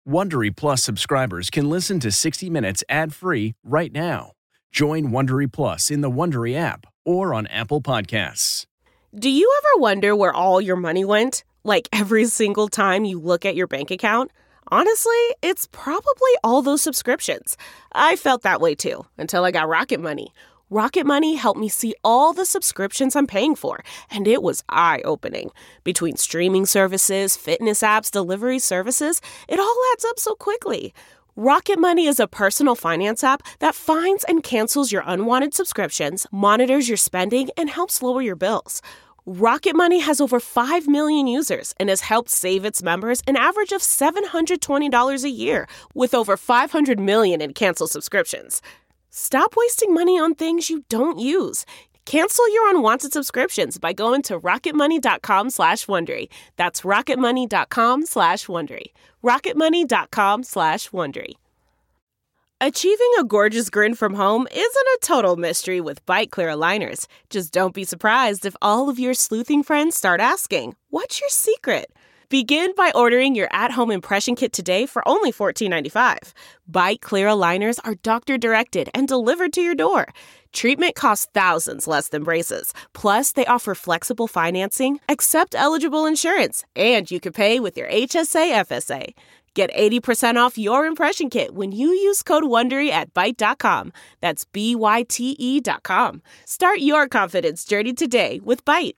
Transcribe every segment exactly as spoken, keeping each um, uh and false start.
Wondery Plus subscribers can listen to sixty minutes ad-free right now. Join Wondery Plus in the Wondery app or on Apple Podcasts. Do you ever wonder where all your money went? Like every single time you look at your bank account? Honestly, it's probably all those subscriptions. I felt that way too, until I got Rocket Money. Rocket Money helped me see all the subscriptions I'm paying for, and it was eye-opening. Between streaming services, fitness apps, delivery services, it all adds up so quickly. Rocket Money is a personal finance app that finds and cancels your unwanted subscriptions, monitors your spending, and helps lower your bills. Rocket Money has over five million users and has helped save its members an average of seven hundred twenty dollars a year, with over five hundred million in canceled subscriptions. Stop wasting money on things you don't use. Cancel your unwanted subscriptions by going to rocketmoney.com slash Wondery. That's rocketmoney.com slash Wondery. rocketmoney.com slash Wondery. Achieving a gorgeous grin from home isn't a total mystery with Byte Clear aligners. Just don't be surprised if all of your sleuthing friends start asking, "What's your secret?" Begin by ordering your at-home impression kit today for only fourteen ninety-five. Byte Clear aligners are doctor-directed and delivered to your door. Treatment costs thousands less than braces. Plus, they offer flexible financing, accept eligible insurance, and you can pay with your H S A F S A. Get eighty percent off your impression kit when you use code WONDERY at byte dot com. That's B Y T E dot com. Start your confidence journey today with Byte.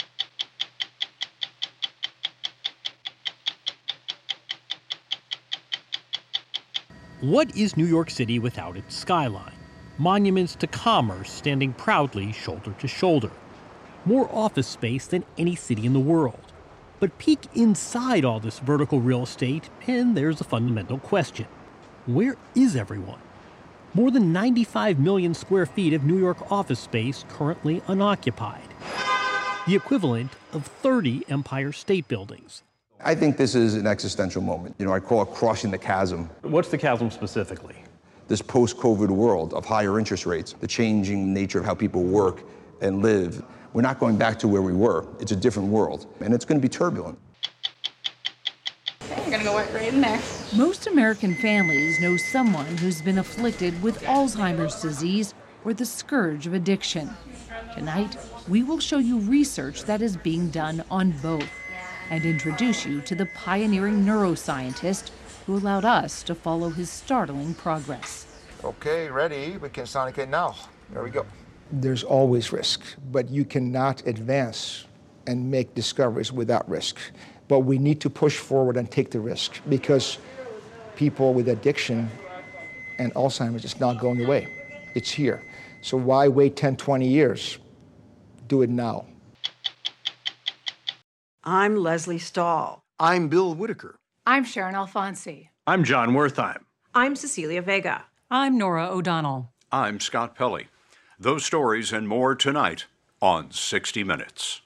What is New York City without its skyline? Monuments to commerce standing proudly shoulder to shoulder. More office space than any city in the world. But peek inside all this vertical real estate, and there's a fundamental question. Where is everyone? More than ninety-five million square feet of New York office space currently unoccupied. The equivalent of thirty Empire State Buildings. I think this is an existential moment. You know, I call it crossing the chasm. What's the chasm specifically? This post-COVID world of higher interest rates, the changing nature of how people work and live. We're not going back to where we were. It's a different world, and it's going to be turbulent. Okay, you're going to go right, right in there. Most American families know someone who's been afflicted with Alzheimer's disease or the scourge of addiction. Tonight, we will show you research that is being done on both and introduce you to the pioneering neuroscientist who allowed us to follow his startling progress. Okay, ready? We can sonic it now. There we go. There's always risk, but you cannot advance and make discoveries without risk. But we need to push forward and take the risk because people with addiction and Alzheimer's is not going away. It's here. So why wait ten, twenty years? Do it now. I'm Leslie Stahl. I'm Bill Whitaker. I'm Sharon Alfonsi. I'm John Wertheim. I'm Cecilia Vega. I'm Nora O'Donnell. I'm Scott Pelley. Those stories and more tonight on sixty minutes.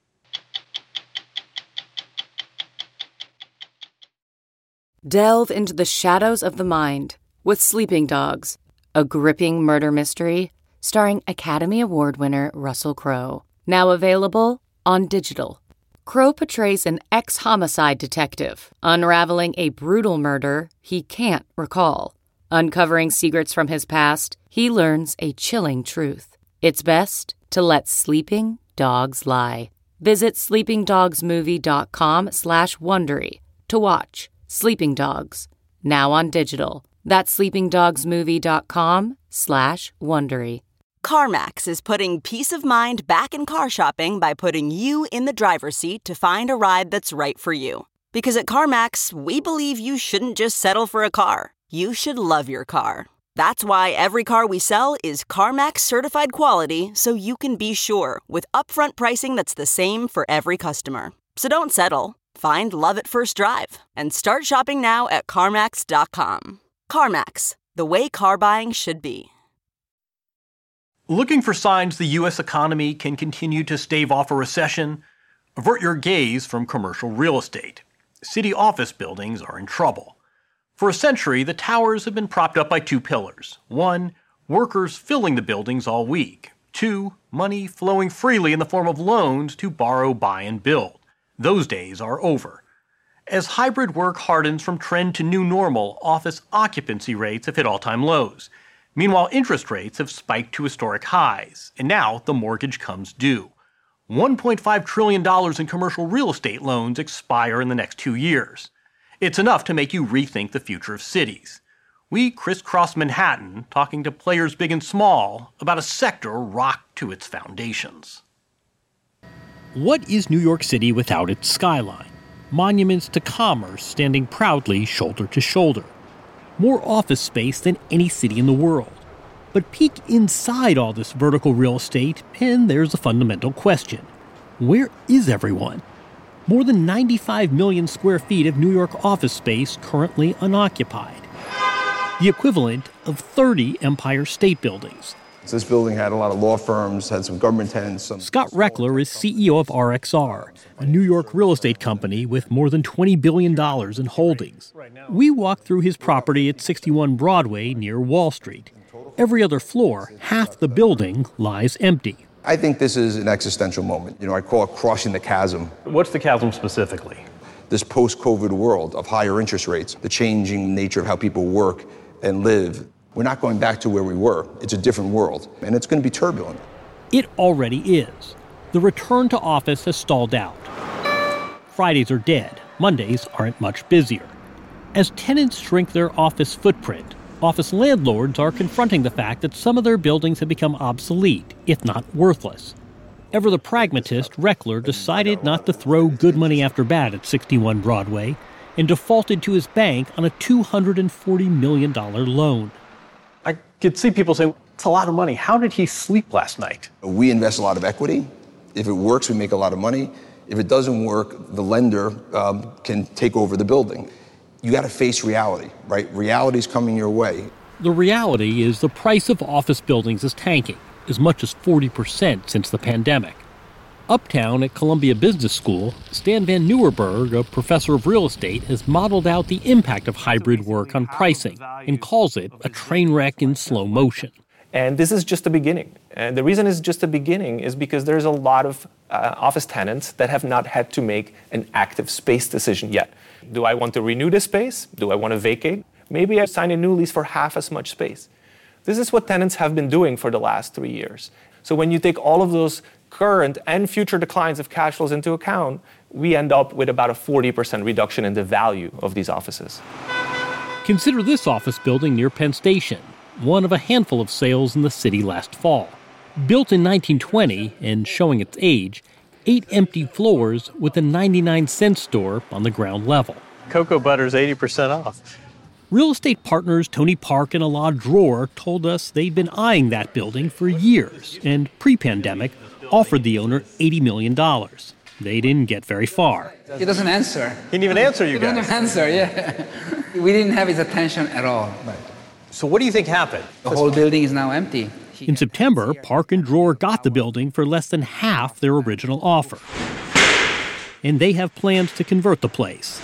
Delve into the shadows of the mind with Sleeping Dogs, a gripping murder mystery starring Academy Award winner Russell Crowe. Now available on digital. Crowe portrays an ex-homicide detective unraveling a brutal murder he can't recall. Uncovering secrets from his past, he learns a chilling truth. It's best to let sleeping dogs lie. Visit sleepingdogsmovie.com slash Wondery to watch Sleeping Dogs, now on digital. That's sleepingdogsmovie.com slash Wondery. CarMax is putting peace of mind back in car shopping by putting you in the driver's seat to find a ride that's right for you. Because at CarMax, we believe you shouldn't just settle for a car. You should love your car. That's why every car we sell is CarMax certified quality, so you can be sure with upfront pricing that's the same for every customer. So don't settle. Find love at first drive and start shopping now at CarMax dot com. CarMax, the way car buying should be. Looking for signs the U S economy can continue to stave off a recession? Avert your gaze from commercial real estate. City office buildings are in trouble. For a century, the towers have been propped up by two pillars. One, workers filling the buildings all week. Two, money flowing freely in the form of loans to borrow, buy, and build. Those days are over. As hybrid work hardens from trend to new normal, office occupancy rates have hit all-time lows. Meanwhile, interest rates have spiked to historic highs, and now the mortgage comes due. one point five trillion dollars in commercial real estate loans expire in the next two years. It's enough to make you rethink the future of cities. We crisscross Manhattan, talking to players big and small about a sector rocked to its foundations. What is New York City without its skyline? Monuments to commerce standing proudly shoulder to shoulder. More office space than any city in the world. But peek inside all this vertical real estate, and there's a fundamental question. Where is everyone? More than ninety-five million square feet of New York office space currently unoccupied. The equivalent of thirty Empire State Buildings. So this building had a lot of law firms, had some government tenants. Some Scott Reckler is C E O of R X R, a New York real estate company with more than twenty billion dollars in holdings. We walked through his property at sixty-one Broadway near Wall Street. Every other floor, half the building, lies empty. I think this is an existential moment. You know, I call it crossing the chasm. What's the chasm specifically? This post-COVID world of higher interest rates, the changing nature of how people work and live. We're not going back to where we were. It's a different world, and it's going to be turbulent. It already is. The return to office has stalled out. Fridays are dead. Mondays aren't much busier. As tenants shrink their office footprint, office landlords are confronting the fact that some of their buildings have become obsolete, if not worthless. Ever the pragmatist, Reckler decided not to throw good money after bad at sixty-one Broadway and defaulted to his bank on a two hundred forty million dollars loan. I could see people saying, it's a lot of money. How did he sleep last night? We invest a lot of equity. If it works, we make a lot of money. If it doesn't work, the lender um, can take over the building. You got to face reality, right? Reality's coming your way. The reality is the price of office buildings is tanking, as much as forty percent since the pandemic. Uptown at Columbia Business School, Stan Van Nieuwerburg, a professor of real estate, has modeled out the impact of hybrid work on pricing and calls it a train wreck in slow motion. And this is just the beginning. And the reason it's just the beginning is because there's a lot of uh, office tenants that have not had to make an active space decision yet. Do I want to renew this space? Do I want to vacate? Maybe I sign a new lease for half as much space. This is what tenants have been doing for the last three years. So when you take all of those current and future declines of cash flows into account, we end up with about a forty percent reduction in the value of these offices. Consider this office building near Penn Station, one of a handful of sales in the city last fall. Built in nineteen twenty and showing its age, eight empty floors with a ninety-nine cent store on the ground level. Cocoa butter's eighty percent off. Real estate partners Tony Park and Alad Dror told us they'd been eyeing that building for years and, pre-pandemic, offered the owner eighty million dollars. They didn't get very far. He doesn't answer. He didn't even answer you he guys. He doesn't answer, yeah. We didn't have his attention at all. But so what do you think happened? The whole building is now empty. In September, Park and Dror got the building for less than half their original offer. And they have plans to convert the place.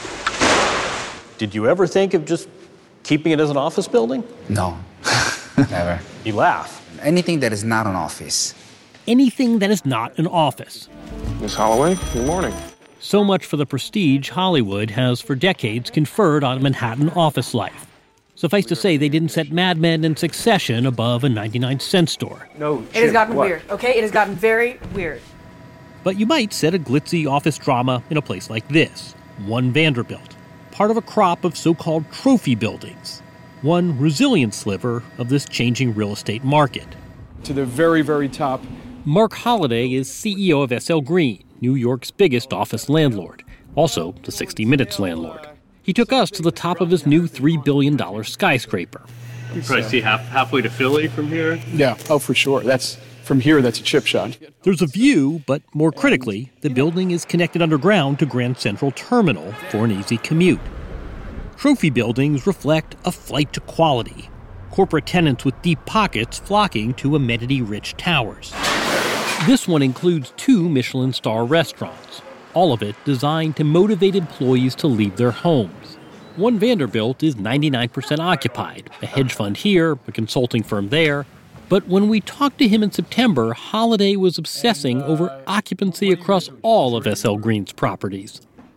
Did you ever think of just keeping it as an office building? No, never. You laugh. Anything that is not an office. Anything that is not an office. Miss Holloway, good morning. So much for the prestige Hollywood has for decades conferred on Manhattan office life. Suffice to say, they didn't set Mad Men and Succession above a ninety-nine cent store. No, it has gotten what? weird, okay? It has gotten very weird. But you might set a glitzy office drama in a place like this, One Vanderbilt, part of a crop of so-called trophy buildings, one resilient sliver of this changing real estate market. To the very, very top. Mark Holliday is C E O of S L Green, New York's biggest office landlord, also the sixty minutes landlord. He took us to the top of his new three billion dollars skyscraper. You probably see half, halfway to Philly from here. Yeah, oh, for sure. That's from here, that's a chip shot. There's a view, but more critically, the building is connected underground to Grand Central Terminal for an easy commute. Trophy buildings reflect a flight to quality. Corporate tenants with deep pockets flocking to amenity-rich towers. This one includes two Michelin star restaurants, all of it designed to motivate employees to leave their homes. One Vanderbilt is ninety-nine percent occupied, a hedge fund here, a consulting firm there. But when we talked to him in September, Holliday was obsessing over occupancy across all of S L Green's properties.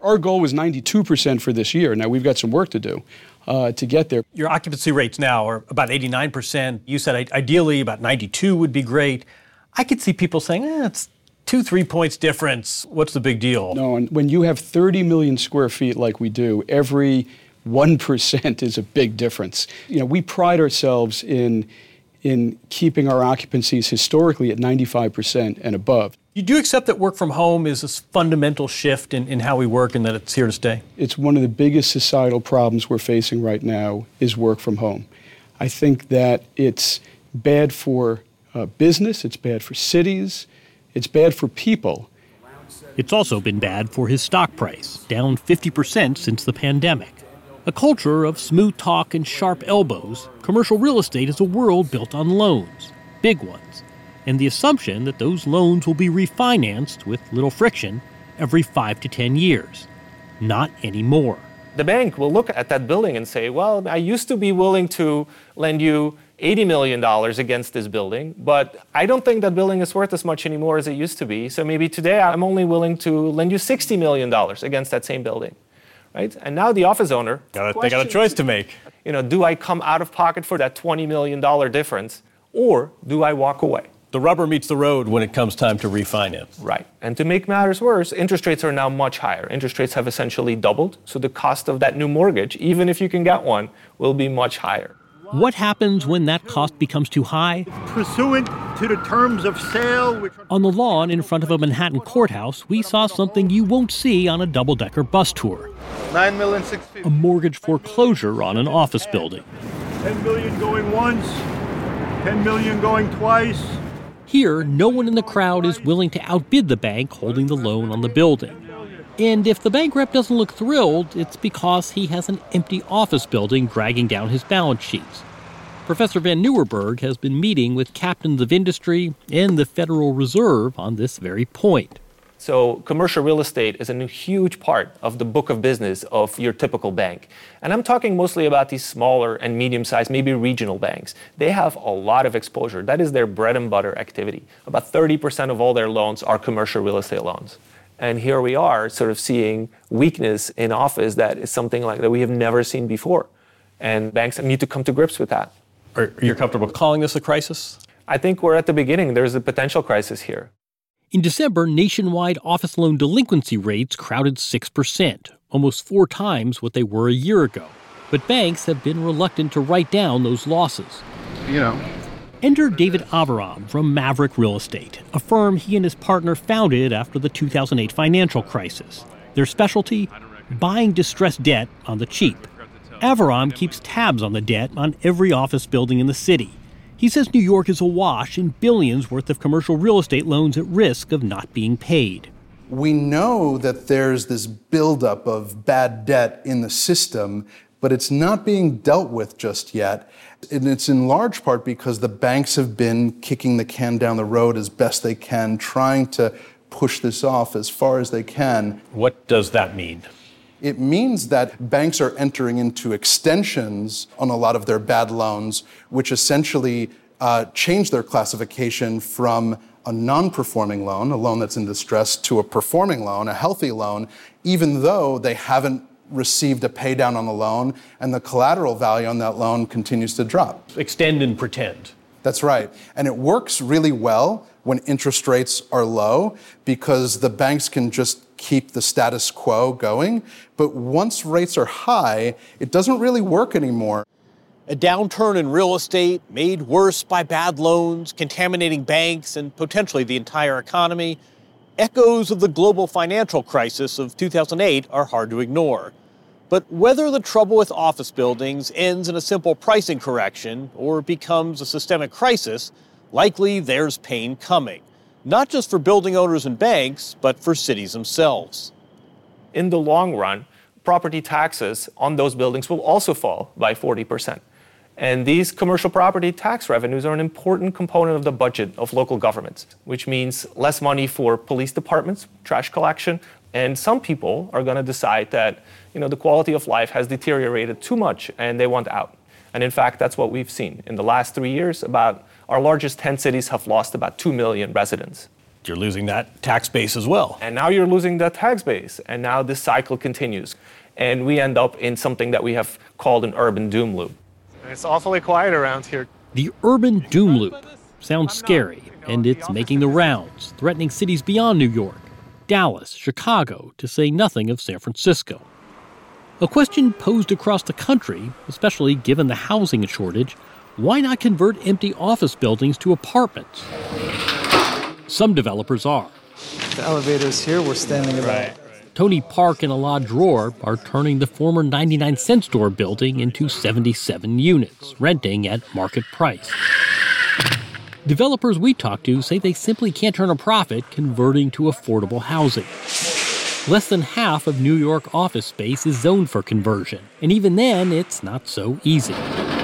Our goal was ninety-two percent for this year. Now, we've got some work to do uh, to get there. Your occupancy rates now are about eighty-nine percent. You said ideally about ninety-two would be great. I could see people saying, eh, it's two, three points difference. What's the big deal? No, and when you have thirty million square feet like we do, every one percent is a big difference. You know, we pride ourselves in in keeping our occupancies historically at ninety-five percent and above. You do accept that work from home is a fundamental shift in, in how we work and that it's here to stay? It's one of the biggest societal problems we're facing right now is work from home. I think that it's bad for uh, business, it's bad for cities, it's bad for people. It's also been bad for his stock price, down fifty percent since the pandemic. A culture of smooth talk and sharp elbows, commercial real estate is a world built on loans, big ones, and the assumption that those loans will be refinanced with little friction every five to ten years. Not anymore. The bank will look at that building and say, well, I used to be willing to lend you eighty million dollars against this building, but I don't think that building is worth as much anymore as it used to be, so maybe today I'm only willing to lend you sixty million dollars against that same building. Right? And now the office owner, got a, they got a choice to make. You know, do I come out of pocket for that twenty million dollars difference, or do I walk away? The rubber meets the road when it comes time to refinance. Right. And to make matters worse, interest rates are now much higher. Interest rates have essentially doubled, so the cost of that new mortgage, even if you can get one, will be much higher. What happens when that cost becomes too high? Pursuant to the terms of sale. Which... On the lawn in front of a Manhattan courthouse, we saw something you won't see on a double-decker bus tour. Nine million six fifty. A mortgage foreclosure on an office building. Ten million going once, ten million going twice. Here, no one in the crowd is willing to outbid the bank holding the loan on the building. And if the bank rep doesn't look thrilled, it's because he has an empty office building dragging down his balance sheets. Professor Van Nieuwerburgh has been meeting with captains of industry and the Federal Reserve on this very point. So commercial real estate is a huge part of the book of business of your typical bank. And I'm talking mostly about these smaller and medium-sized, maybe regional banks. They have a lot of exposure. That is their bread and butter activity. About thirty percent of all their loans are commercial real estate loans. And here we are sort of seeing weakness in office that is something like that we have never seen before. And banks need to come to grips with that. Are you comfortable calling this a crisis? I think we're at the beginning. There's a potential crisis here. In December, nationwide office loan delinquency rates crowded six percent, almost four times what they were a year ago. But banks have been reluctant to write down those losses. You know. Enter David Aviram from Maverick Real Estate, a firm he and his partner founded after the two thousand eight financial crisis. Their specialty? Buying distressed debt on the cheap. Aviram keeps tabs on the debt on every office building in the city. He says New York is awash in billions worth of commercial real estate loans at risk of not being paid. We know that there's this buildup of bad debt in the system, but it's not being dealt with just yet. And it's in large part because the banks have been kicking the can down the road as best they can, trying to push this off as far as they can. What does that mean? It means that banks are entering into extensions on a lot of their bad loans, which essentially uh, change their classification from a non-performing loan, a loan that's in distress, to a performing loan, a healthy loan, even though they haven't received a pay down on the loan and the collateral value on that loan continues to drop. Extend and pretend. That's right. And it works really well when interest rates are low because the banks can just keep the status quo going. But once rates are high, it doesn't really work anymore. A downturn in real estate made worse by bad loans, contaminating banks and potentially the entire economy. Echoes of the global financial crisis of two thousand eight are hard to ignore. But whether the trouble with office buildings ends in a simple pricing correction or becomes a systemic crisis, likely there's pain coming. Not just for building owners and banks, but for cities themselves. In the long run, property taxes on those buildings will also fall by forty percent. And these commercial property tax revenues are an important component of the budget of local governments, which means less money for police departments, trash collection, and some people are going to decide that, you know, the quality of life has deteriorated too much and they want out. And in fact, that's what we've seen. In the last three years, about our largest ten cities have lost about two million residents. you're losing that tax base as well. And now you're losing that tax base. And now this cycle continues. And we end up in something that we have called an urban doom loop. It's awfully quiet around here. The urban doom loop sounds scary, and it's making the rounds, threatening cities beyond New York, Dallas, Chicago, to say nothing of San Francisco. A question posed across the country, especially given the housing shortage, why not convert empty office buildings to apartments? Some developers are. The elevators here, we're standing about. Right. Tony Park and Alad Dror are turning the former ninety-nine cent store building into seventy-seven units, renting at market price. Developers we talk to say they simply can't turn a profit converting to affordable housing. Less than half of New York office space is zoned for conversion, and even then, it's not so easy.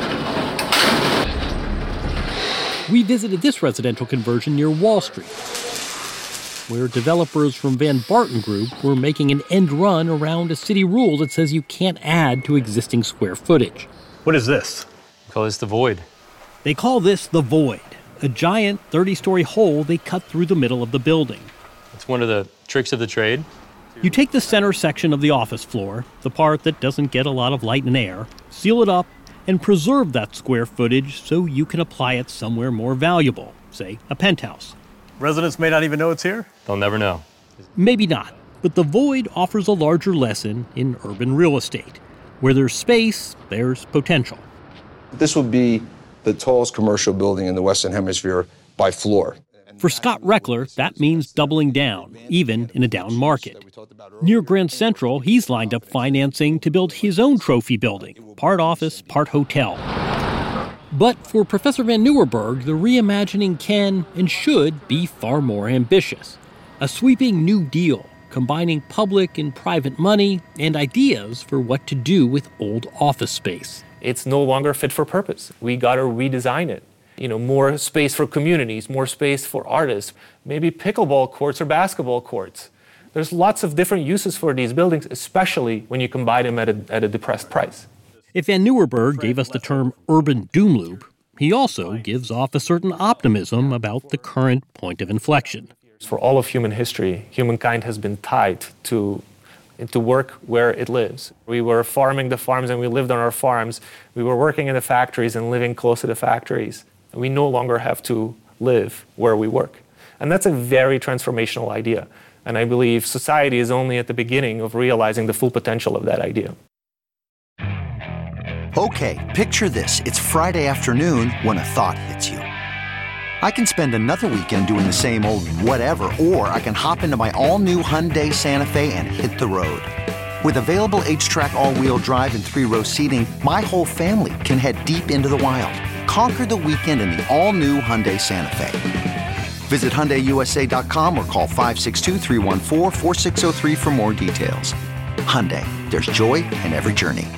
We visited this residential conversion near Wall Street, where developers from Van Barton Group were making an end run around a city rule that says you can't add to existing square footage. What is this? We call this the void. They call this the void, a giant thirty-story hole they cut through the middle of the building. It's one of the tricks of the trade. You take the center section of the office floor, the part that doesn't get a lot of light and air, seal it up, and preserve that square footage so you can apply it somewhere more valuable, say a penthouse. Residents may not even know it's here? They'll never know. Maybe not, but the void offers a larger lesson in urban real estate. Where there's space, there's potential. This would be the tallest commercial building in the Western Hemisphere by floor. For Scott Reckler, that means doubling down, even in a down market. Near Grand Central, he's lined up financing to build his own trophy building, part office, part hotel. But for Professor Van Nieuwerburgh, the reimagining can and should be far more ambitious. A sweeping new deal, combining public and private money and ideas for what to do with old office space. It's no longer fit for purpose. We got to redesign it. You know, more space for communities, more space for artists, maybe pickleball courts or basketball courts. There's lots of different uses for these buildings, especially when you combine them at a, at a depressed price. If Van Nieuwerburgh gave us the term urban doom loop, he also gives off a certain optimism about the current point of inflection. For all of human history, humankind has been tied to to work where it lives. We were farming the farms and we lived on our farms. We were working in the factories and living close to the factories. We no longer have to live where we work. And that's a very transformational idea. And I believe society is only at the beginning of realizing the full potential of that idea. Okay, picture this. It's Friday afternoon when a thought hits you. I can spend another weekend doing the same old whatever, or I can hop into my all-new Hyundai Santa Fe and hit the road. With available H-Track all-wheel drive and three-row seating, my whole family can head deep into the wild. Conquer the weekend in the all-new Hyundai Santa Fe. Visit Hyundai U S A dot com or call five six two, three one four, four six zero three for more details. Hyundai, there's joy in every journey.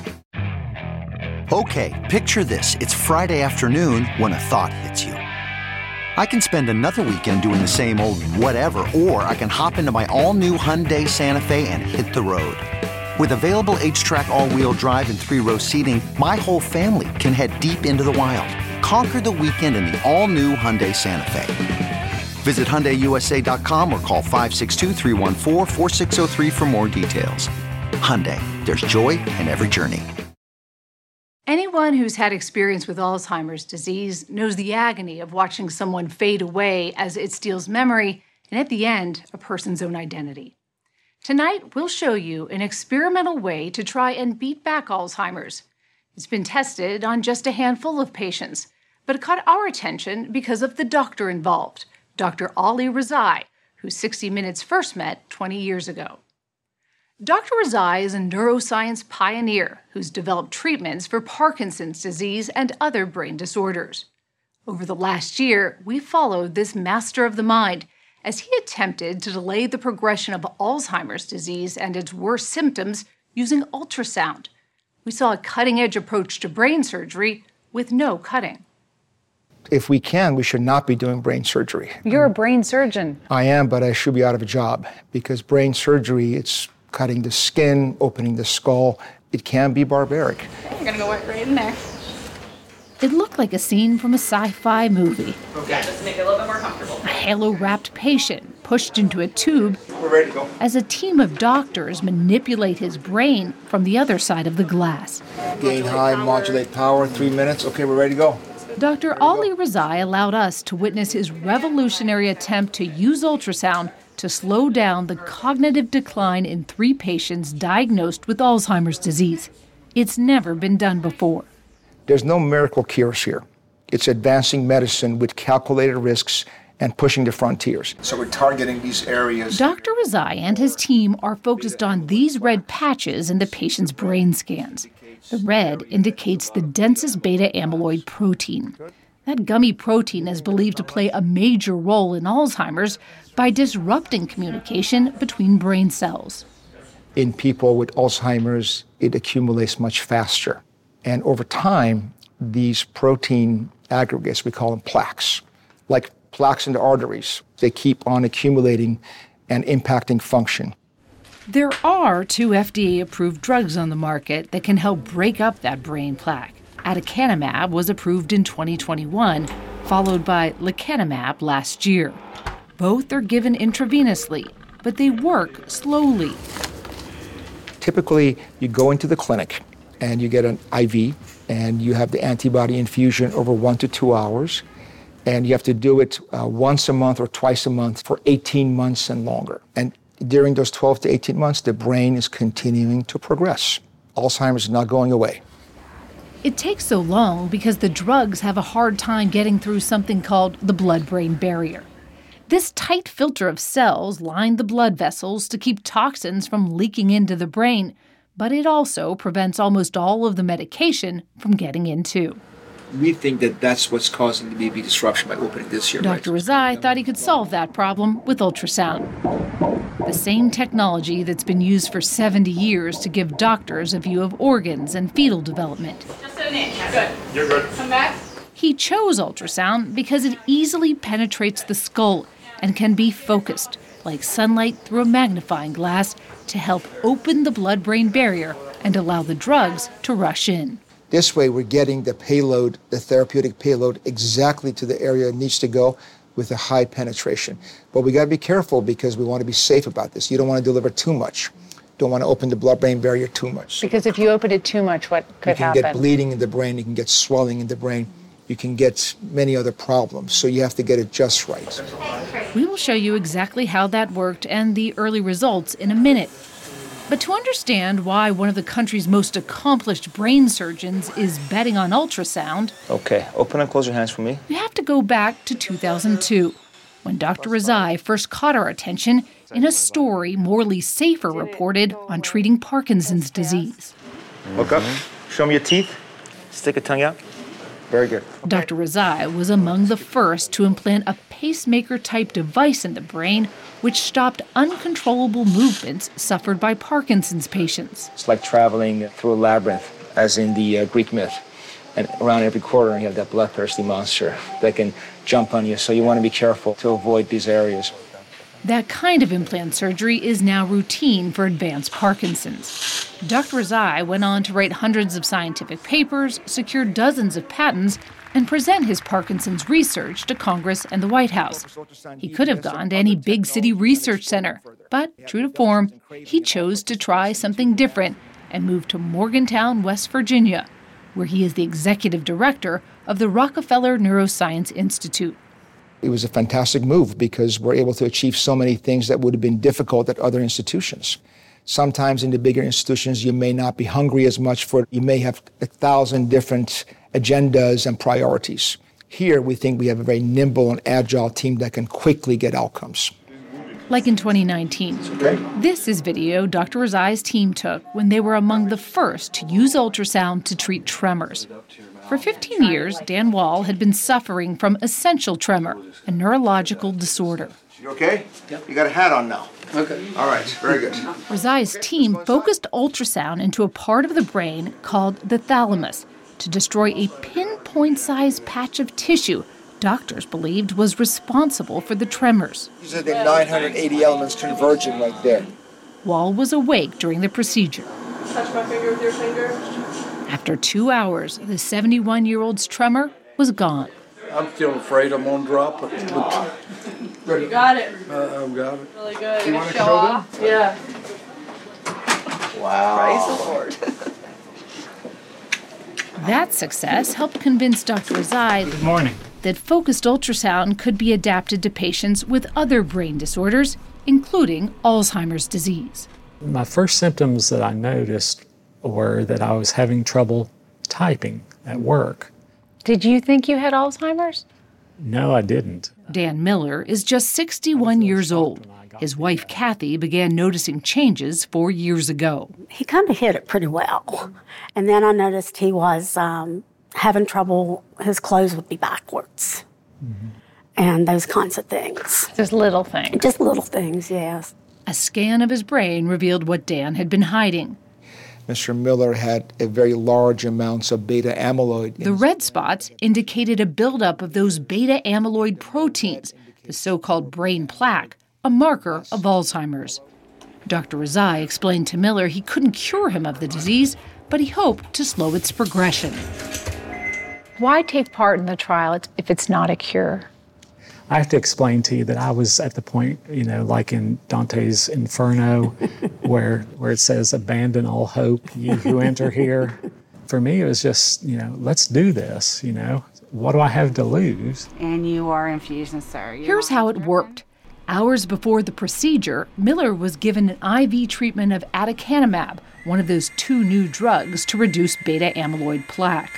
Okay, picture this. It's Friday afternoon when a thought hits you. I can spend another weekend doing the same old whatever, or I can hop into my all-new Hyundai Santa Fe and hit the road. With available H-Track all-wheel drive and three-row seating, my whole family can head deep into the wild. Conquer the weekend in the all-new Hyundai Santa Fe. Visit Hyundai U S A dot com or call five six two, three one four, four six zero three for more details. Hyundai, there's joy in every journey. Anyone who's had experience with Alzheimer's disease knows the agony of watching someone fade away as it steals memory and, at the end, a person's own identity. Tonight, we'll show you an experimental way to try and beat back Alzheimer's. It's been tested on just a handful of patients, but it caught our attention because of the doctor involved, Doctor Ali Rezai, who sixty minutes first met twenty years ago. Doctor Rezai is a neuroscience pioneer who's developed treatments for Parkinson's disease and other brain disorders. Over the last year, we followed this master of the mind as he attempted to delay the progression of Alzheimer's disease and its worst symptoms using ultrasound. We saw a cutting-edge approach to brain surgery with no cutting. If we can, we should not be doing brain surgery. You're a brain surgeon. I am, but I should be out of a job because brain surgery, it's cutting the skin, opening the skull. It can be barbaric. I'm gonna go right in there. It looked like a scene from a sci-fi movie. Okay. Yeah, just to make it a little bit more comfortable. A halo-wrapped patient pushed into a tube We're ready to go. as a team of doctors manipulate his brain from the other side of the glass. Gain high, modulate power, three minutes. Okay, we're ready to go. Doctor Ali Rezai allowed us to witness his revolutionary attempt to use ultrasound to slow down the cognitive decline in three patients diagnosed with Alzheimer's disease. It's never been done before. There's no miracle cures here. It's advancing medicine with calculated risks and pushing the frontiers. So we're targeting these areas. Doctor Rezai and his team are focused on these red patches in the patient's brain scans. The red indicates the densest beta amyloid protein. That gummy protein is believed to play a major role in Alzheimer's by disrupting communication between brain cells. In people with Alzheimer's, it accumulates much faster. And over time, these protein aggregates, we call them plaques, like plaques in the arteries, they keep on accumulating and impacting function. There are two F D A-approved drugs on the market that can help break up that brain plaque. Aducanumab was approved in twenty twenty-one, followed by lecanemab last year. Both are given intravenously, but they work slowly. Typically, you go into the clinic and you get an I V, and you have the antibody infusion over one to two hours, and you have to do it uh, once a month or twice a month for eighteen months and longer. And during those twelve to eighteen months, the brain is continuing to progress. Alzheimer's is not going away. It takes so long because the drugs have a hard time getting through something called the blood-brain barrier. This tight filter of cells line the blood vessels to keep toxins from leaking into the brain, but it also prevents almost all of the medication from getting in too. We think that that's what's causing the B B disruption by opening this here. Doctor Rezai thought he could solve that problem with ultrasound. The same technology that's been used for seventy years to give doctors a view of organs and fetal development. Just an inch. Good. You're good. Come back. He chose ultrasound because it easily penetrates the skull and can be focused, like sunlight through a magnifying glass, to help open the blood-brain barrier and allow the drugs to rush in. This way, we're getting the payload, the therapeutic payload, exactly to the area it needs to go with a high penetration. But we got to be careful because we want to be safe about this. You don't want to deliver too much. Don't want to open the blood-brain barrier too much. Because if you open it too much, what could happen? You can get bleeding in the brain. You can get swelling in the brain. You can get many other problems. So you have to get it just right. We will show you exactly how that worked and the early results in a minute. But to understand why one of the country's most accomplished brain surgeons is betting on ultrasound, okay, open and close your hands for me. We have to go back to two thousand two, when Doctor Rezai first caught our attention in a story Morley Safer reported on treating Parkinson's disease. Look up, show me your teeth, stick a tongue out. Very good. Doctor Rezai was among the first to implant a pacemaker-type device in the brain, which stopped uncontrollable movements suffered by Parkinson's patients. It's like traveling through a labyrinth, as in the uh, Greek myth. And around every corner, you have that bloodthirsty monster that can jump on you. So you want to be careful to avoid these areas. That kind of implant surgery is now routine for advanced Parkinson's. Doctor Rezai went on to write hundreds of scientific papers, secure dozens of patents, and present his Parkinson's research to Congress and the White House. He could have gone to any big city research center, but true to form, he chose to try something different and moved to Morgantown, West Virginia, where he is the executive director of the Rockefeller Neuroscience Institute. It was a fantastic move because we're able to achieve so many things that would have been difficult at other institutions. Sometimes in the bigger institutions, you may not be hungry as much for it. You may have a thousand different agendas and priorities. Here, we think we have a very nimble and agile team that can quickly get outcomes. Like in twenty nineteen. Okay. This is video Doctor Rezai's team took when they were among the first to use ultrasound to treat tremors. For fifteen years, Dan Wall had been suffering from essential tremor, a neurological disorder. You okay? Yep. You got a hat on now. Okay. All right. Very good. Rezai's team focused ultrasound into a part of the brain called the thalamus to destroy a pinpoint-sized patch of tissue doctors believed was responsible for the tremors. These are the nine hundred eighty elements converging right there. Wall was awake during the procedure. Touch my finger with your finger. After two hours, the seventy-one-year-old's tremor was gone. I'm still afraid I'm going to drop it. You got it. Uh, I've got it. Really good. You You wanna show show them? off? Yeah. Wow. Praise the Lord. That success helped convince Doctor Azai Good morning. that focused ultrasound could be adapted to patients with other brain disorders, including Alzheimer's disease. My first symptoms that I noticed were that I was having trouble typing at work. Did you think you had Alzheimer's? No, I didn't. Dan Miller is just sixty-one years old. His wife, Kathy, began noticing changes four years ago. He kind of hit it pretty well. And then I noticed he was um, having trouble, his clothes would be backwards. Mm-hmm. And those kinds of things. Just little things. Just little things, yes. A scan of his brain revealed what Dan had been hiding. Mister Miller had a very large amounts of beta amyloid. The red spots indicated a buildup of those beta amyloid proteins, the so-called brain plaque, a marker of Alzheimer's. Doctor Azai explained to Miller he couldn't cure him of the disease, but he hoped to slow its progression. Why take part in the trial if it's not a cure? I have to explain to you that I was at the point, you know, like in Dante's Inferno, where where it says, abandon all hope, you who enter here. For me, it was just, you know, let's do this, you know. What do I have to lose? And you are infusion, sir. You Here's how it worked. Hours before the procedure, Miller was given an I V treatment of aducanumab, one of those two new drugs to reduce beta amyloid plaque.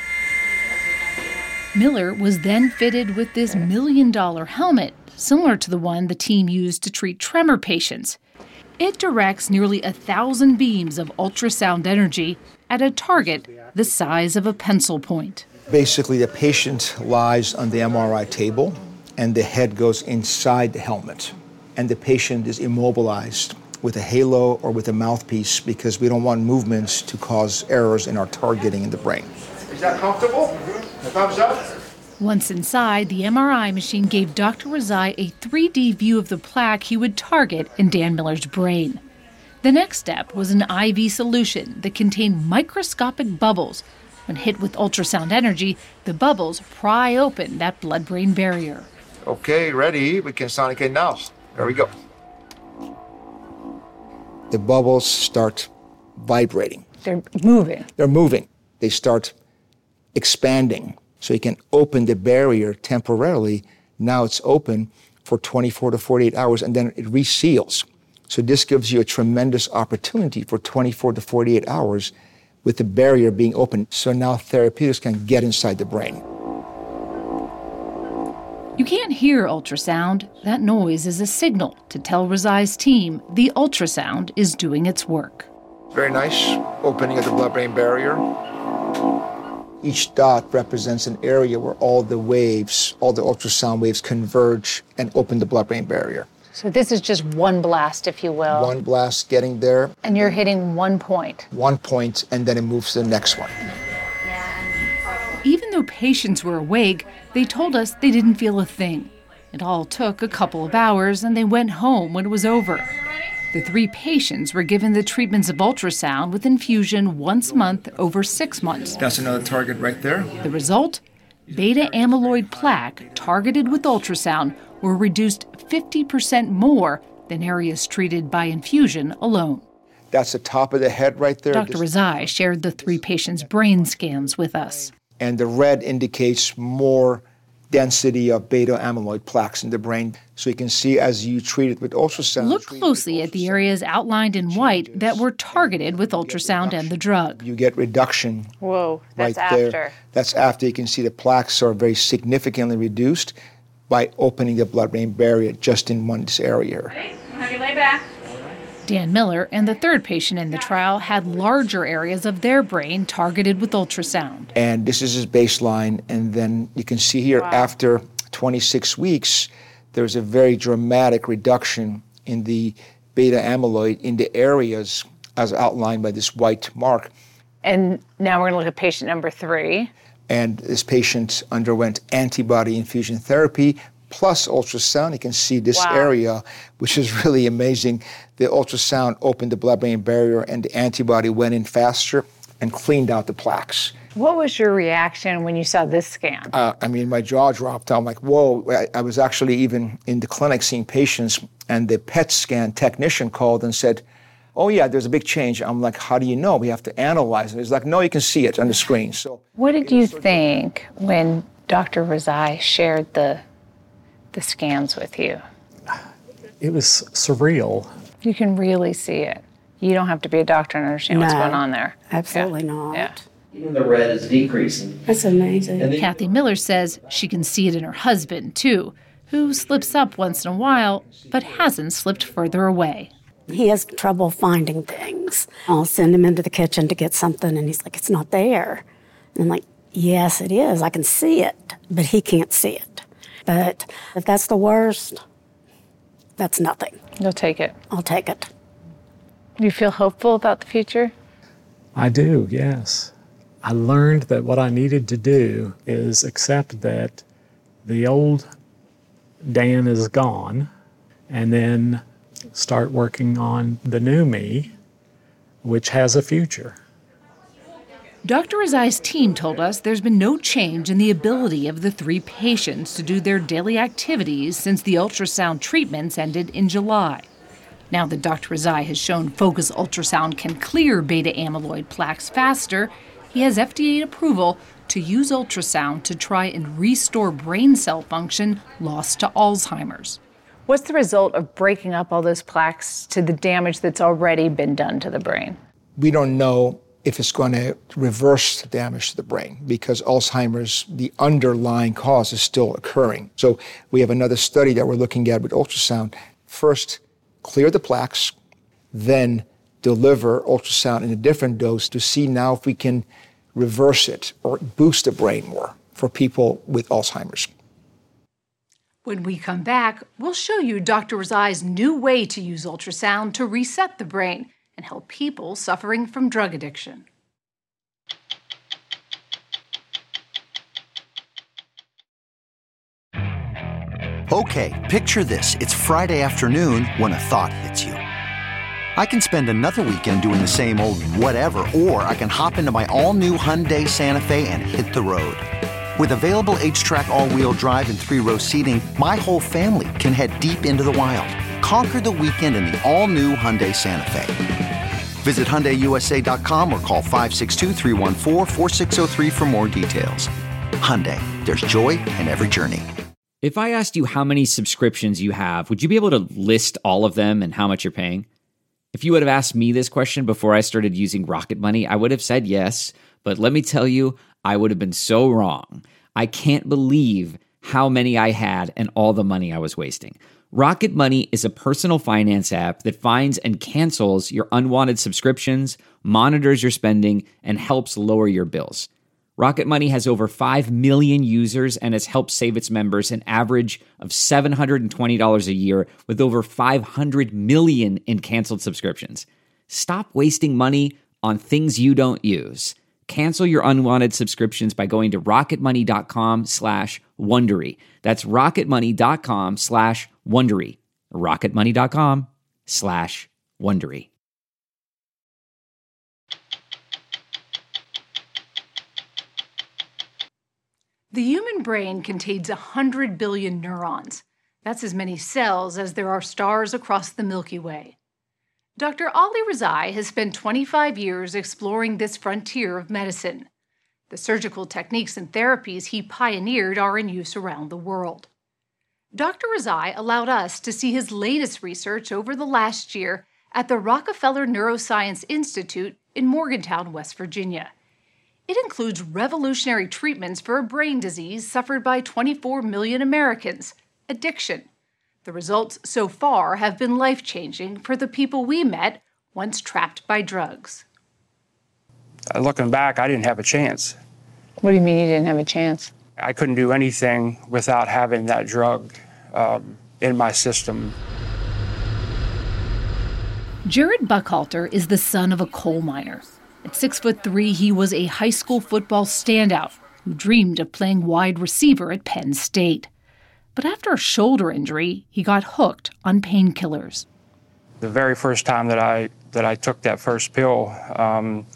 Miller was then fitted with this million-dollar helmet, similar to the one the team used to treat tremor patients. It directs nearly a thousand beams of ultrasound energy at a target the size of a pencil point. Basically, the patient lies on the M R I table, and the head goes inside the helmet. And the patient is immobilized with a halo or with a mouthpiece because we don't want movements to cause errors in our targeting in the brain. Is that comfortable? Thumbs up? Once inside, the M R I machine gave Doctor Azai a three D view of the plaque he would target in Dan Miller's brain. The next step was an I V solution that contained microscopic bubbles. When hit with ultrasound energy, the bubbles pry open that blood-brain barrier. Okay, ready? We can sonicate now. There we go. The bubbles start vibrating. They're moving. They're moving. They start expanding. So you can open the barrier temporarily. Now it's open for twenty-four to forty-eight hours, and then it reseals. So this gives you a tremendous opportunity for twenty-four to forty-eight hours with the barrier being open. So now therapeutics can get inside the brain. You can't hear ultrasound. That noise is a signal to tell Azai's team the ultrasound is doing its work. Very nice opening of the blood-brain barrier. Each dot represents an area where all the waves, all the ultrasound waves converge and open the blood-brain barrier. So this is just one blast, if you will. One blast getting there. And you're hitting one point. One point, and then it moves to the next one. Even though patients were awake, they told us they didn't feel a thing. It all took a couple of hours, and they went home when it was over. The three patients were given the treatments of ultrasound with infusion once a month over six months. That's another target right there. The result? Beta amyloid plaque targeted with ultrasound were reduced fifty percent more than areas treated by infusion alone. That's the top of the head right there. Doctor Azai shared the three patients' brain scans with us. And the red indicates more density of beta amyloid plaques in the brain. So you can see as you treat it with ultrasound. Look closely at the areas outlined in white that were targeted with ultrasound and the drug. You get reduction. Whoa, that's right after. There. That's after. You can see the plaques are very significantly reduced by opening the blood-brain barrier just in one area. Ready? Have you lay back. Dan Miller and the third patient in the trial had larger areas of their brain targeted with ultrasound. And this is his baseline, and then you can see here wow. after twenty-six weeks, there's a very dramatic reduction in the beta amyloid in the areas as outlined by this white mark. And now we're going to look at patient number three. And this patient underwent antibody infusion therapy plus ultrasound. You can see this wow. area, which is really amazing. The ultrasound opened the blood-brain barrier, and the antibody went in faster and cleaned out the plaques. What was your reaction when you saw this scan? Uh, I mean, my jaw dropped. I'm like, whoa. I, I was actually even in the clinic seeing patients, and the P E T scan technician called and said, oh, yeah, there's a big change. I'm like, how do you know? We have to analyze it. He's like, no, you can see it on the screen. So, what did you think when Doctor Rezai shared the the scans with you? It was surreal. You can really see it. You don't have to be a doctor to understand No, what's going on there. Absolutely Yeah. not. Yeah. Even the red is decreasing. That's amazing. Kathy Miller says she can see it in her husband, too, who slips up once in a while, but hasn't slipped further away. He has trouble finding things. I'll send him into the kitchen to get something, and he's like, it's not there. And I'm like, yes, it is. I can see it, but he can't see it. But if that's the worst, that's nothing. You'll take it. I'll take it. Do you feel hopeful about the future? I do, yes. I learned that what I needed to do is accept that the old Dan is gone, and then start working on the new me, which has a future. Doctor Rezai's team told us there's been no change in the ability of the three patients to do their daily activities since the ultrasound treatments ended in July. Now that Doctor Rezai has shown focus ultrasound can clear beta amyloid plaques faster, he has F D A approval to use ultrasound to try and restore brain cell function lost to Alzheimer's. What's the result of breaking up all those plaques to the damage that's already been done to the brain? We don't know if it's going to reverse the damage to the brain because Alzheimer's, the underlying cause, is still occurring. So we have another study that we're looking at with ultrasound. First, clear the plaques, then deliver ultrasound in a different dose to see now if we can reverse it or boost the brain more for people with Alzheimer's. When we come back, we'll show you Doctor Rezai's new way to use ultrasound to reset the brain and help people suffering from drug addiction. Okay, picture this. It's Friday afternoon when a thought hits you. I can spend another weekend doing the same old whatever, or I can hop into my all-new Hyundai Santa Fe and hit the road. With available H-Track all-wheel drive and three-row seating, my whole family can head deep into the wild. Conquer the weekend in the all-new Hyundai Santa Fe. Visit Hyundai U S A dot com or call five six two, three one four, four six zero three for more details. Hyundai, there's joy in every journey. If I asked you how many subscriptions you have, would you be able to list all of them and how much you're paying? If you would have asked me this question before I started using Rocket Money, I would have said yes, but let me tell you, I would have been so wrong. I can't believe how many I had and all the money I was wasting. Rocket Money is a personal finance app that finds and cancels your unwanted subscriptions, monitors your spending, and helps lower your bills. Rocket Money has over five million users and has helped save its members an average of seven hundred twenty dollars a year with over five hundred million in canceled subscriptions. Stop wasting money on things you don't use. Cancel your unwanted subscriptions by going to rocketmoney.com slash Wondery. That's rocketmoney.com slash Wondery. rocketmoney.com slash Wondery. The human brain contains one hundred billion neurons. That's as many cells as there are stars across the Milky Way. Doctor Ali Rezai has spent twenty-five years exploring this frontier of medicine. The surgical techniques and therapies he pioneered are in use around the world. Doctor Rezai allowed us to see his latest research over the last year at the Rockefeller Neuroscience Institute in Morgantown, West Virginia. It includes revolutionary treatments for a brain disease suffered by twenty-four million Americans, addiction. The results so far have been life-changing for the people we met once trapped by drugs. Looking back, I didn't have a chance. What do you mean you didn't have a chance? I couldn't do anything without having that drug um, in my system. Jared Buckhalter is the son of a coal miner. At six foot three, he was a high school football standout who dreamed of playing wide receiver at Penn State. But after a shoulder injury, he got hooked on painkillers. The very first time that I that I took that first pill, um,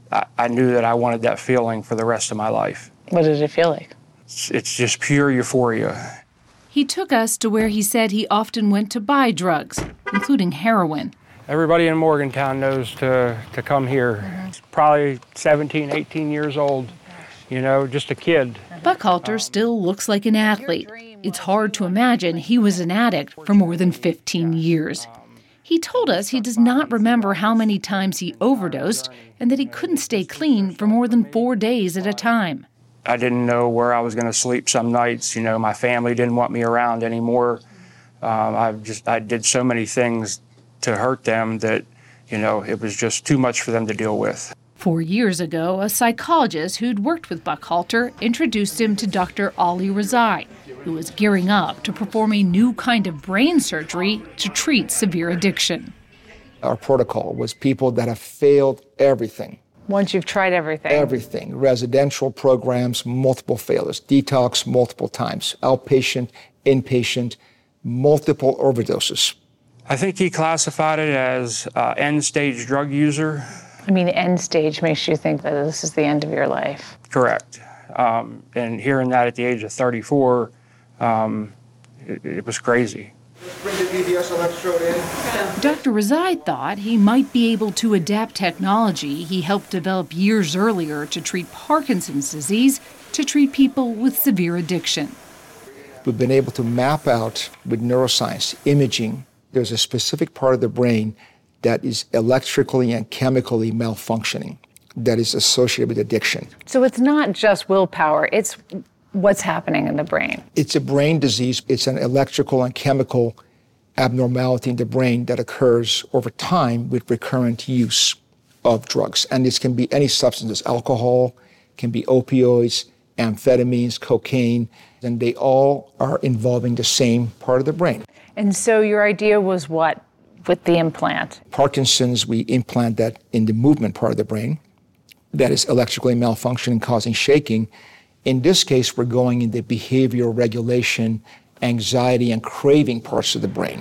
I, I knew that I wanted that feeling for the rest of my life. What did it feel like? It's, it's just pure euphoria. He took us to where he said he often went to buy drugs, including heroin. Everybody in Morgantown knows to, to come here. It's probably seventeen, eighteen years old, you know, just a kid. Buckhalter still looks like an athlete. It's hard to imagine he was an addict for more than fifteen years. He told us he does not remember how many times he overdosed and that he couldn't stay clean for more than four days at a time. I didn't know where I was going to sleep some nights. You know, my family didn't want me around anymore. Um, I just I did so many things to hurt them that, you know, it was just too much for them to deal with. Four years ago, a psychologist who'd worked with Buckhalter introduced him to Doctor Ali Rezai, who was gearing up to perform a new kind of brain surgery to treat severe addiction. Our protocol was people that have failed everything. Once you've tried everything. Everything. Residential programs, multiple failures. Detox multiple times. Outpatient, inpatient, multiple overdoses. I think he classified it as uh, end-stage drug user. I mean, end stage makes you think that this is the end of your life. Correct. Um, and hearing that at the age of thirty-four, um, it, it was crazy. Bring the D B S electrode in. Doctor Rezai thought he might be able to adapt technology he helped develop years earlier to treat Parkinson's disease to treat people with severe addiction. We've been able to map out with neuroscience, imaging, there's a specific part of the brain that is electrically and chemically malfunctioning that is associated with addiction. So it's not just willpower, it's what's happening in the brain. It's a brain disease. It's an electrical and chemical abnormality in the brain that occurs over time with recurrent use of drugs. And this can be any substances, alcohol, can be opioids, amphetamines, cocaine, and they all are involving the same part of the brain. And so your idea was what with the implant? Parkinson's, we implant that in the movement part of the brain that is electrically malfunctioning, causing shaking. In this case, we're going in the behavioral regulation, anxiety, and craving parts of the brain.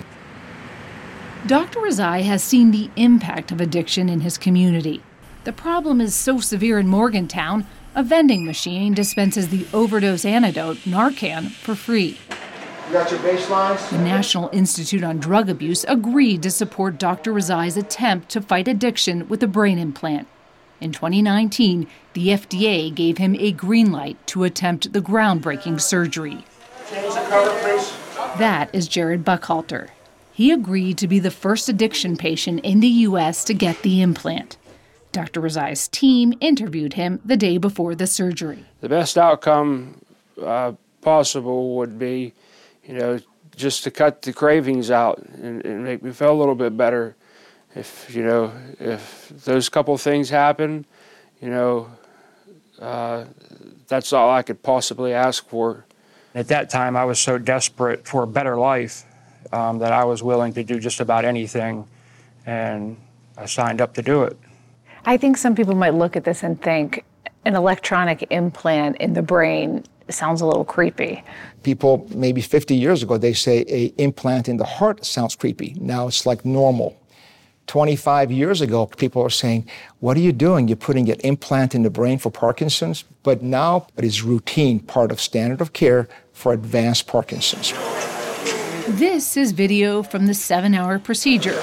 Doctor Rezai has seen the impact of addiction in his community. The problem is so severe in Morgantown, a vending machine dispenses the overdose antidote, Narcan, for free. You got your baselines? The National Institute on Drug Abuse agreed to support Doctor Rezai's attempt to fight addiction with a brain implant. In twenty nineteen, the F D A gave him a green light to attempt the groundbreaking surgery. Change the cover, please. That is Jared Buckhalter. He agreed to be the first addiction patient in the U S to get the implant. Doctor Rezai's team interviewed him the day before the surgery. The best outcome uh, possible would be, you know, just to cut the cravings out and, and make me feel a little bit better. If, you know, if those couple things happen, you know, uh, that's all I could possibly ask for. At that time, I was so desperate for a better life um, that I was willing to do just about anything, and I signed up to do it. I think some people might look at this and think an electronic implant in the brain sounds a little creepy. People, maybe fifty years ago, they say an implant in the heart sounds creepy. Now it's like normal. twenty-five years ago, people are saying, what are you doing? You're putting an implant in the brain for Parkinson's? But now it is routine, part of standard of care for advanced Parkinson's. This is video from the seven-hour procedure.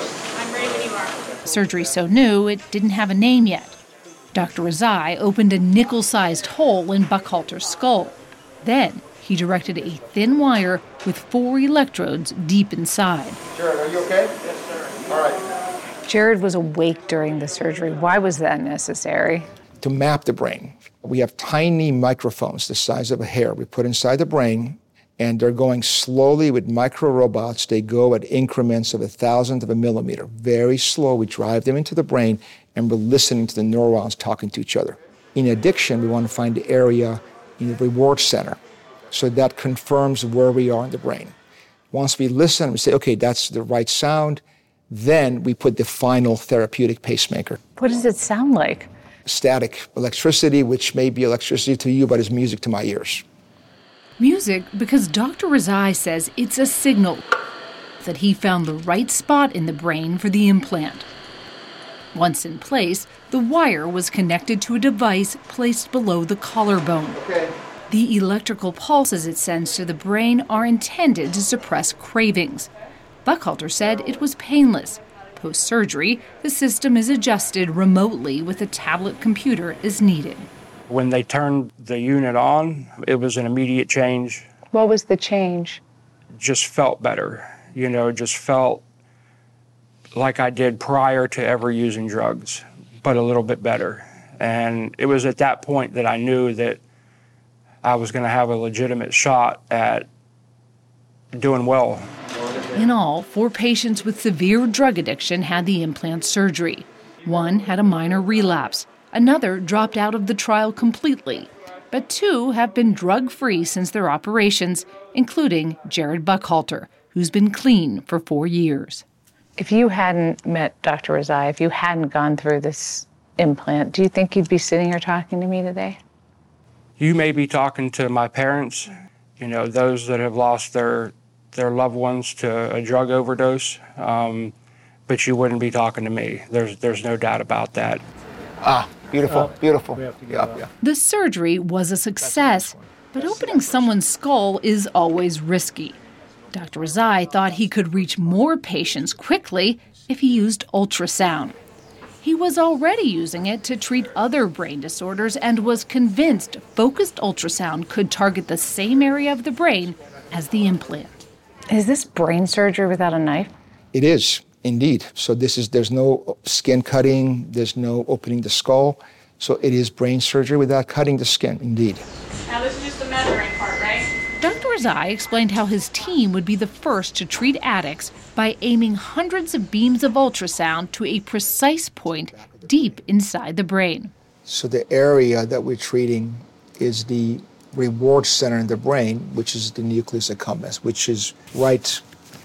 Surgery so new, it didn't have a name yet. Doctor Rezai opened a nickel-sized hole in Buckhalter's skull. Then he directed a thin wire with four electrodes deep inside. Jared, are you okay? Yes, sir. All right. Jared was awake during the surgery. Why was that necessary? To map the brain. We have tiny microphones the size of a hair we put inside the brain, and they're going slowly with micro robots. They go at increments of a thousandth of a millimeter. Very slow. We drive them into the brain, and we're listening to the neurons talking to each other. In addiction, we want to find the area in the reward center. So that confirms where we are in the brain. Once we listen, we say, okay, that's the right sound. Then we put the final therapeutic pacemaker. What does it sound like? Static electricity, which may be electricity to you, but is music to my ears. Music because Doctor Rezai says it's a signal that he found the right spot in the brain for the implant. Once in place, the wire was connected to a device placed below the collarbone. Okay. The electrical pulses it sends to the brain are intended to suppress cravings. Buckhalter said it was painless. Post-surgery, the system is adjusted remotely with a tablet computer as needed. When they turned the unit on, it was an immediate change. What was the change? Just felt better, you know, just felt like I did prior to ever using drugs, but a little bit better. And it was at that point that I knew that I was going to have a legitimate shot at doing well. In all, four patients with severe drug addiction had the implant surgery. One had a minor relapse. Another dropped out of the trial completely. But two have been drug-free since their operations, including Jared Buckhalter, who's been clean for four years. If you hadn't met Doctor Rezai, if you hadn't gone through this implant, do you think you'd be sitting here talking to me today? You may be talking to my parents, you know, those that have lost their their loved ones to a drug overdose, um, but you wouldn't be talking to me. There's there's no doubt about that. Ah, beautiful, Uh, beautiful. we have to get Yeah, up. yeah. The surgery was a success, but opening someone's skull is always risky. Doctor Rezai thought he could reach more patients quickly if he used ultrasound. He was already using it to treat other brain disorders and was convinced focused ultrasound could target the same area of the brain as the implant. Is this brain surgery without a knife? It is, indeed. So this is, there's no skin cutting, there's no opening the skull. So it is brain surgery without cutting the skin, indeed. Now this is just the measuring part, right? Doctor Rezai explained how his team would be the first to treat addicts by aiming hundreds of beams of ultrasound to a precise point deep inside the brain. So the area that we're treating is the reward center in the brain, which is the nucleus accumbens, which is right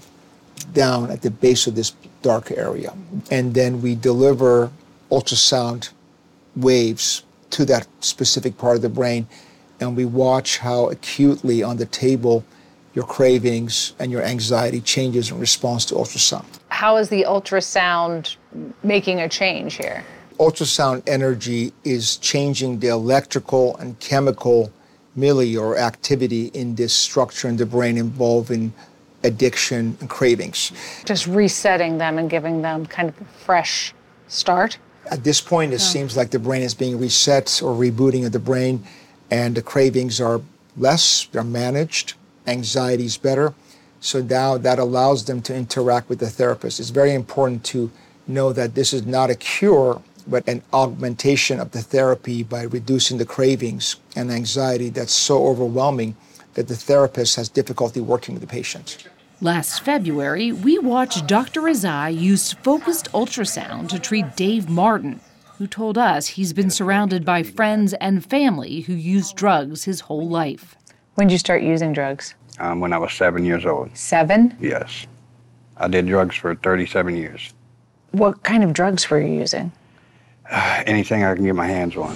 down at the base of this dark area. And then we deliver ultrasound waves to that specific part of the brain, and we watch how acutely on the table your cravings and your anxiety changes in response to ultrasound. How is the ultrasound making a change here? Ultrasound energy is changing the electrical and chemical milieu or activity in this structure in the brain involving addiction and cravings. Just resetting them and giving them kind of a fresh start? At this point, it seems like the brain is being reset or rebooting of the brain, and the cravings are less, they're managed, anxiety is better. So now that allows them to interact with the therapist. It's very important to know that this is not a cure, but an augmentation of the therapy by reducing the cravings and anxiety that's so overwhelming that the therapist has difficulty working with the patient. Last February, we watched Doctor Rezai use focused ultrasound to treat Dave Martin, who told us he's been surrounded by friends and family who used drugs his whole life. When did you start using drugs? Um, when I was seven years old. Seven? Yes. I did drugs for thirty-seven years. What kind of drugs were you using? Uh, anything I can get my hands on.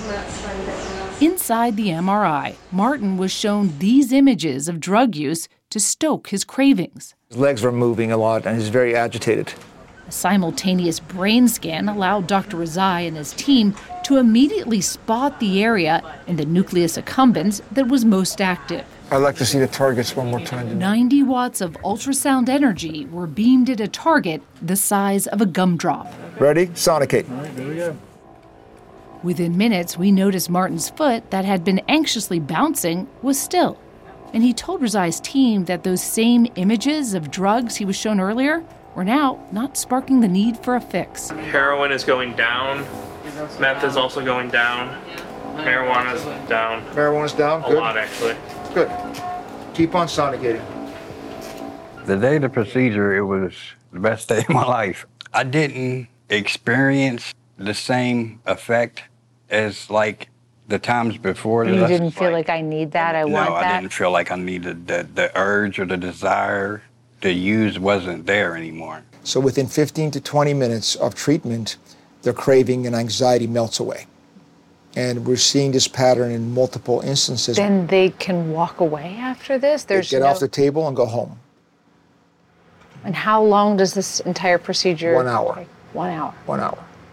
Inside the M R I, Martin was shown these images of drug use to stoke his cravings. His legs were moving a lot and he's very agitated. A simultaneous brain scan allowed Doctor Rezai and his team to immediately spot the area in the nucleus accumbens that was most active. I'd like to see the targets one more time. ninety watts of ultrasound energy were beamed at a target the size of a gumdrop. Ready? Sonicate. There we go. Within minutes, we noticed Martin's foot that had been anxiously bouncing was still. And he told Rezai's team that those same images of drugs he was shown earlier were now not sparking the need for a fix. Heroin is going down. Meth is also going down. Marijuana is down. Marijuana's down? A Good. lot, actually. Good. Keep on sonicating. The day of the procedure, it was the best day of my life. I didn't experience the same effect as like the times before. You that I- didn't feel like, I need that, I no, want I that? didn't feel like I needed the, the urge or the desire to use wasn't there anymore. So within fifteen to twenty minutes of treatment, their craving and anxiety melts away. And we're seeing this pattern in multiple instances. Then they can walk away after this? They There's get no... off the table and go home. And how long does this entire procedure One hour. take? One hour. One hour.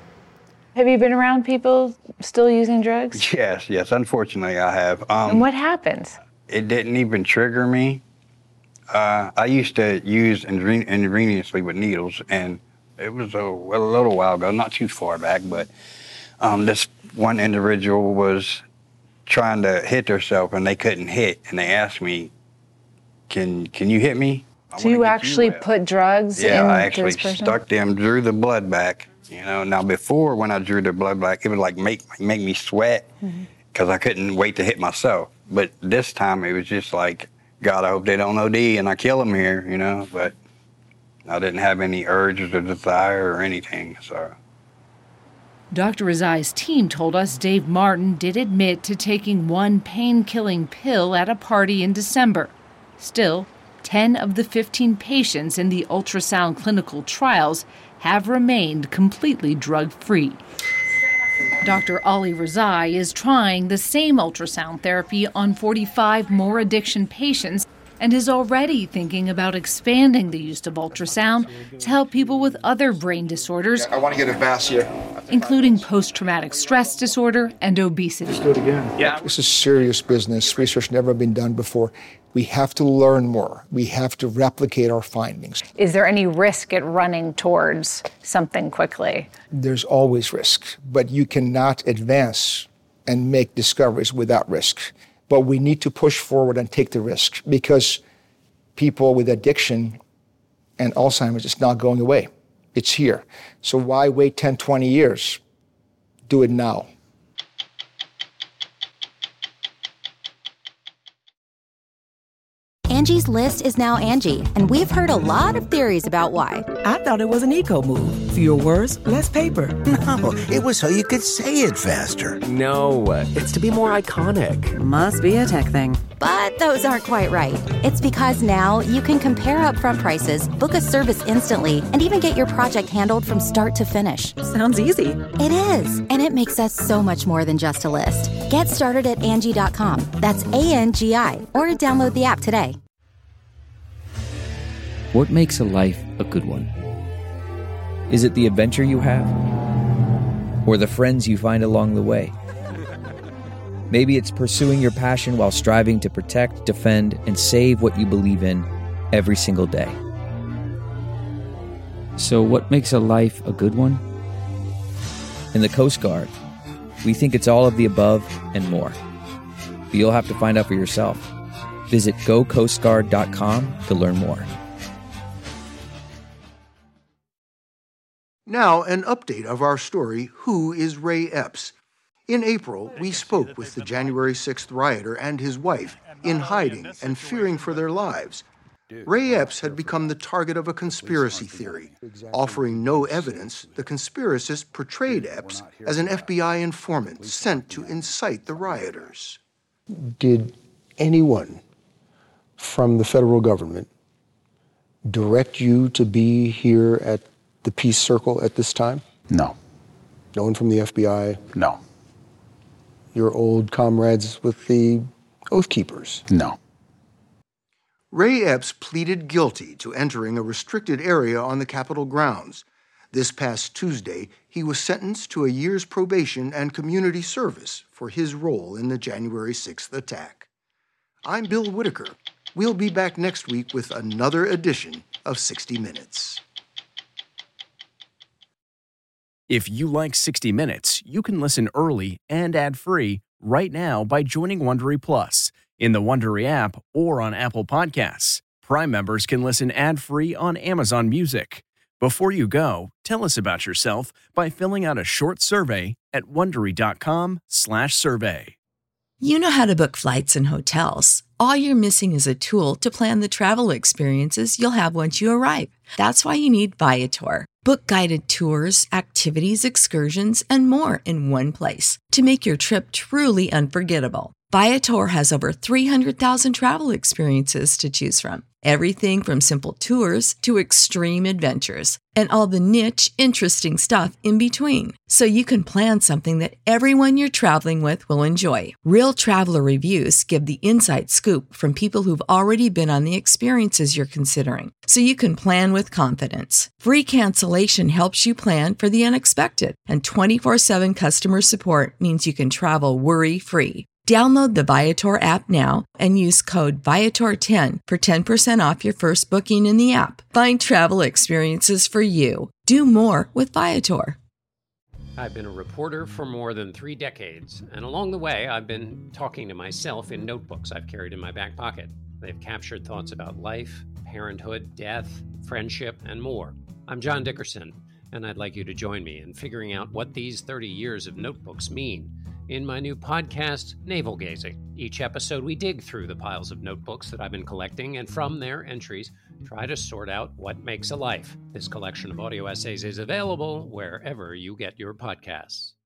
Have you been around people still using drugs? Yes, yes. Unfortunately, I have. Um, and what happens? It didn't even trigger me. Uh, I used to use intre- intravenously with needles, and it was a, a little while ago, not too far back, but um, this one individual was trying to hit herself, and they couldn't hit, and they asked me, "Can can you hit me?" So you actually you put drugs yeah, into I actually this person? stuck them, drew the blood back. You know, now before when I drew the blood back, it would like make make me sweat because mm-hmm. I couldn't wait to hit myself. But this time it was just like, God, I hope they don't O D and I kill them here, you know. But I didn't have any urges or desire or anything, so. Doctor Rezai's team told us Dave Martin did admit to taking one pain-killing pill at a party in December. Still, ten of the fifteen patients in the ultrasound clinical trials have remained completely drug-free. Doctor Ali Rezai is trying the same ultrasound therapy on forty-five more addiction patients and is already thinking about expanding the use of ultrasound to help people with other brain disorders. I want to get a Vass here. Including post-traumatic stress disorder and obesity. Let's do it again. Yeah. This is serious business. Research never been done before. We have to learn more. We have to replicate our findings. Is there any risk at running towards something quickly? There's always risk, but you cannot advance and make discoveries without risk. But we need to push forward and take the risk because people with addiction and Alzheimer's is not going away. It's here. So why wait ten, twenty years? Do it now. Angie's List is now Angie, and we've heard a lot of theories about why. I thought it was an eco move. Fewer words, less paper. No, it was so you could say it faster. No, it's to be more iconic. Must be a tech thing. But those aren't quite right. It's because now you can compare upfront prices, book a service instantly, and even get your project handled from start to finish. Sounds easy. It is, and it makes us so much more than just a list. Get started at Angie dot com. That's A N G I, or download the app today. What makes a life a good one? Is it the adventure you have? Or the friends you find along the way? Maybe it's pursuing your passion while striving to protect, defend, and save what you believe in every single day. So what makes a life a good one? In the Coast Guard, we think it's all of the above and more. But you'll have to find out for yourself. Visit go coast guard dot com to learn more. Now, an update of our story, Who is Ray Epps? In April, we spoke with the January sixth rioter and his wife, in hiding and fearing for their lives. Ray Epps had become the target of a conspiracy theory. Offering no evidence, the conspiracists portrayed Epps as an F B I informant sent to incite the rioters. Did anyone from the federal government direct you to be here at the Peace Circle at this time? No. No one from the F B I? No. Your old comrades with the Oath Keepers? No. Ray Epps pleaded guilty to entering a restricted area on the Capitol grounds. This past Tuesday, he was sentenced to a year's probation and community service for his role in the January sixth attack. I'm Bill Whitaker. We'll be back next week with another edition of sixty minutes. If you like sixty minutes, you can listen early and ad-free right now by joining Wondery Plus in the Wondery app or on Apple Podcasts. Prime members can listen ad-free on Amazon Music. Before you go, tell us about yourself by filling out a short survey at wondery dot com slash survey. You know how to book flights and hotels. All you're missing is a tool to plan the travel experiences you'll have once you arrive. That's why you need Viator. Book guided tours, activities, excursions, and more in one place to make your trip truly unforgettable. Viator has over three hundred thousand travel experiences to choose from. Everything from simple tours to extreme adventures and all the niche, interesting stuff in between. So you can plan something that everyone you're traveling with will enjoy. Real traveler reviews give the inside scoop from people who've already been on the experiences you're considering. So you can plan with confidence. Free cancellation helps you plan for the unexpected. And twenty-four seven customer support means you can travel worry-free. Download the Viator app now and use code Viator ten for ten percent off your first booking in the app. Find travel experiences for you. Do more with Viator. I've been a reporter for more than three decades, and along the way, I've been talking to myself in notebooks I've carried in my back pocket. They've captured thoughts about life, parenthood, death, friendship, and more. I'm John Dickerson, and I'd like you to join me in figuring out what these thirty years of notebooks mean in my new podcast, Navel Gazing. Each episode, we dig through the piles of notebooks that I've been collecting, and from their entries, try to sort out what makes a life. This collection of audio essays is available wherever you get your podcasts.